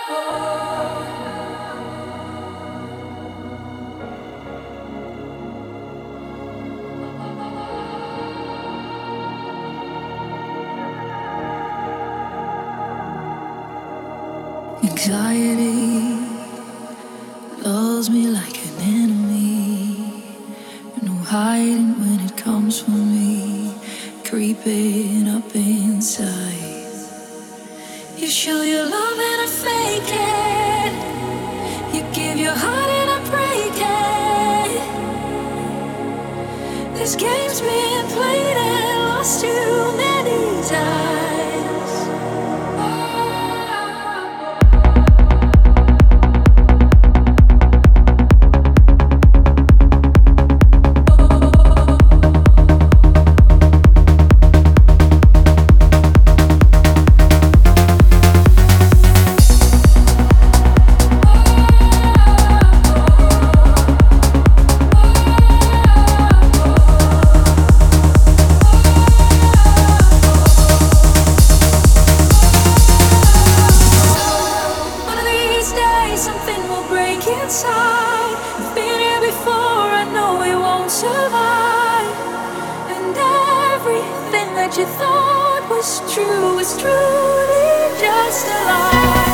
Anxiety loves me like an enemy. No hiding when it comes for me, creeping up inside. You show your love and I fake it. You give your heart and I break it. This game's been played and lost too many times. Something will break inside. I've been here before, I know we won't survive. And everything that you thought was true is truly just a lie.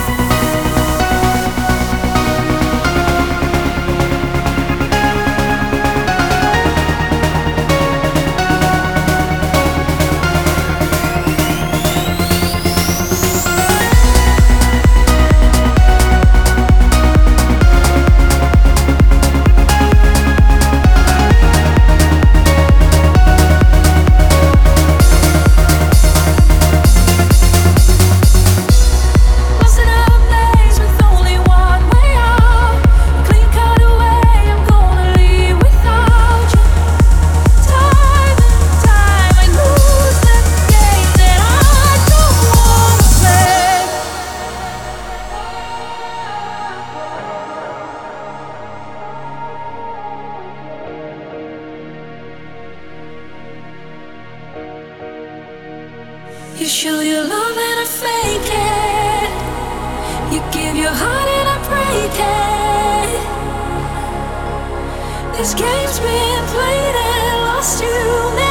You show your love and I fake it. You give your heart and I break it. This game's been played and lost too many.